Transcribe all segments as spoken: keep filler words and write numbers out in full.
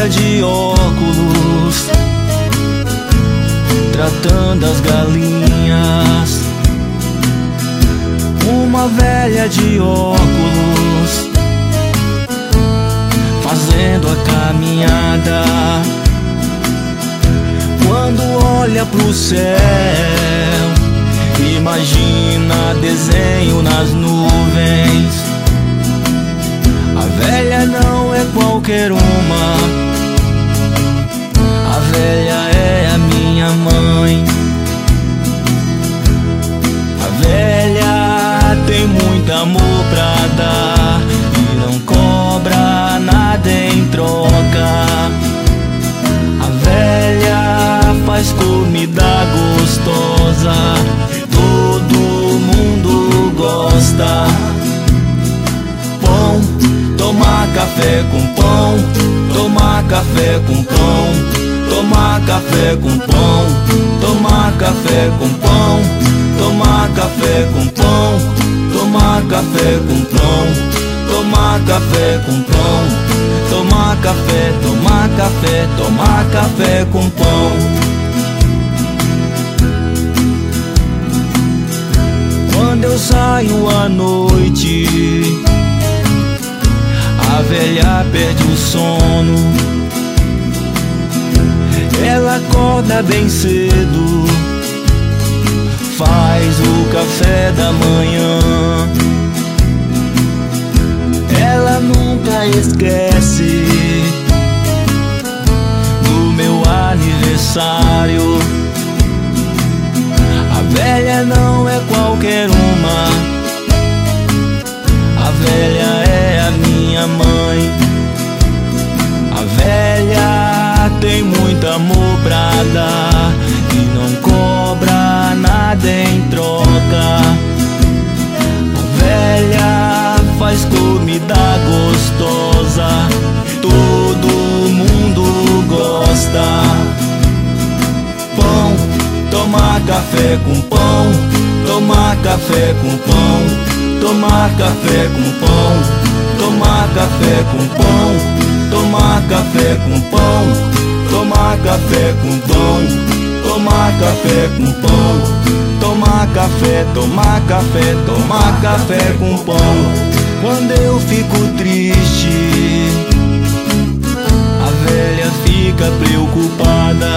velha de óculos, tratando as galinhas. Uma velha de óculos, fazendo a caminhada. Quando olha pro céu, imagina desenho nas nuvens. A velha não é qualquer uma, a velha é a minha mãe. A velha tem muito amor pra dar e não cobra nada em troca. A velha faz comida gostosa, todo mundo gosta. Pão, tomar café com pão, tomar café com pão, tomar café com pão, tomar café com pão, tomar café com pão, tomar café com pão, tomar café com pão, tomar café, tomar café, tomar café com pão. Quando eu saio à noite, a velha perde o sono. Ela acorda bem cedo, faz o café da manhã. Ela nunca esquece do meu aniversário. A velha não é qualquer uma, a velha é a minha mãe. A velha tem muito amor pra dar e não cobra nada em troca. A velha faz comida gostosa, todo mundo gosta. Pão, tomar café com pão, tomar café com pão, tomar café com pão, tomar café com pão, tomar café com pão, tomar café com pão, tomar café com pão, tomar café, tomar café, tomar café com pão. Quando eu fico triste, a velha fica preocupada.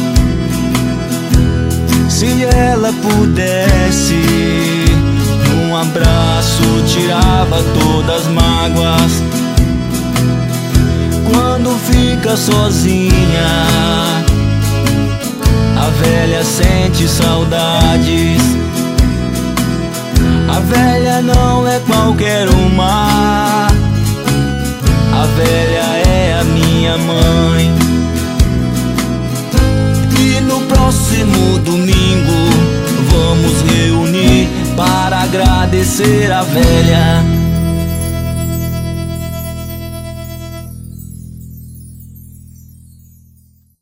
Se ela pudesse, num abraço tirava todas as mágoas. Quando fica sozinha, a velha sente saudades. A velha não é qualquer uma, a velha é a minha mãe. E no próximo domingo vamos reunir para agradecer a velha.